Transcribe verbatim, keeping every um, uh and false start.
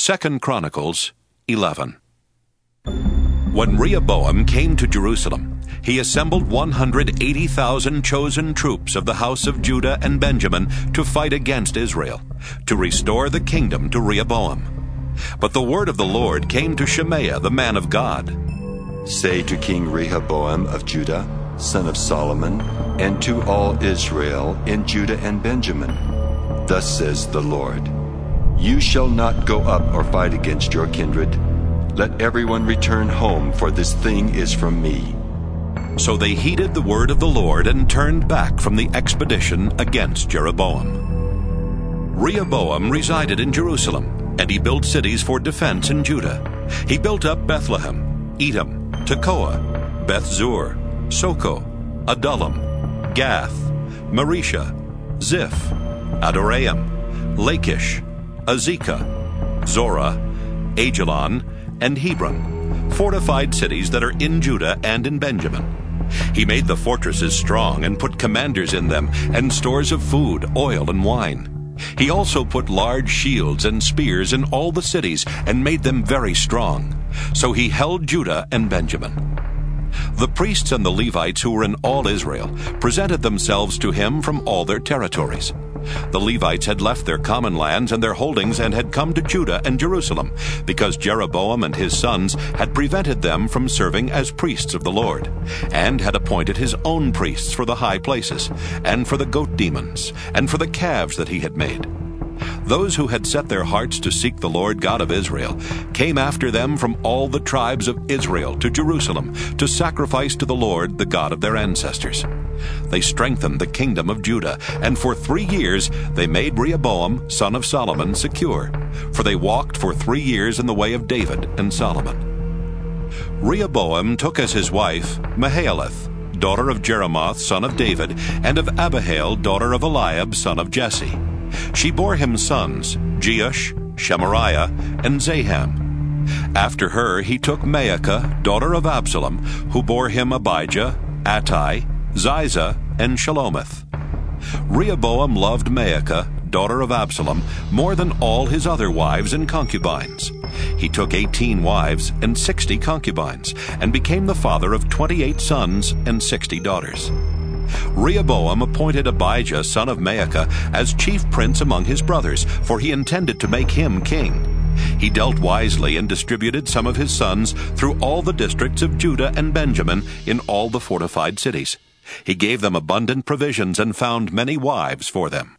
Second Chronicles eleven. When Rehoboam came to Jerusalem, he assembled one hundred eighty thousand chosen troops of the house of Judah and Benjamin to fight against Israel, to restore the kingdom to Rehoboam. But the word of the Lord came to Shemaiah the man of God. Say to King Rehoboam of Judah, son of Solomon, and to all Israel in Judah and Benjamin, thus says the Lord, you shall not go up or fight against your kindred. Let everyone return home, for this thing is from me. So they heeded the word of the Lord and turned back from the expedition against Jeroboam. Rehoboam resided in Jerusalem, and he built cities for defense in Judah. He built up Bethlehem, Edom, Tekoa, Beth-zur, Soko, Adullam, Gath, Maresha, Ziph, Adoraim, Lachish, Azekah, Zorah, Ajalon, and Hebron, fortified cities that are in Judah and in Benjamin. He made the fortresses strong and put commanders in them, and stores of food, oil, and wine. He also put large shields and spears in all the cities and made them very strong. So he held Judah and Benjamin. The priests and the Levites who were in all Israel presented themselves to him from all their territories. The Levites had left their common lands and their holdings and had come to Judah and Jerusalem, because Jeroboam and his sons had prevented them from serving as priests of the Lord, and had appointed his own priests for the high places, and for the goat demons, and for the calves that he had made. Those who had set their hearts to seek the Lord God of Israel came after them from all the tribes of Israel to Jerusalem to sacrifice to the Lord, the God of their ancestors. They strengthened the kingdom of Judah, and for three years they made Rehoboam, son of Solomon, secure, for they walked for three years in the way of David and Solomon. Rehoboam took as his wife Mahalath, daughter of Jeremoth, son of David, and of Abihail, daughter of Eliab, son of Jesse. She bore him sons, Jeush, Shemariah, and Zaham. After her he took Maacah, daughter of Absalom, who bore him Abijah, Attai, Ziza, and Shalomith. Rehoboam loved Maacah, daughter of Absalom, more than all his other wives and concubines. He took eighteen wives and sixty concubines, and became the father of twenty-eight sons and sixty daughters. Rehoboam appointed Abijah, son of Maacah, as chief prince among his brothers, for he intended to make him king. He dealt wisely and distributed some of his sons through all the districts of Judah and Benjamin in all the fortified cities. He gave them abundant provisions and found many wives for them.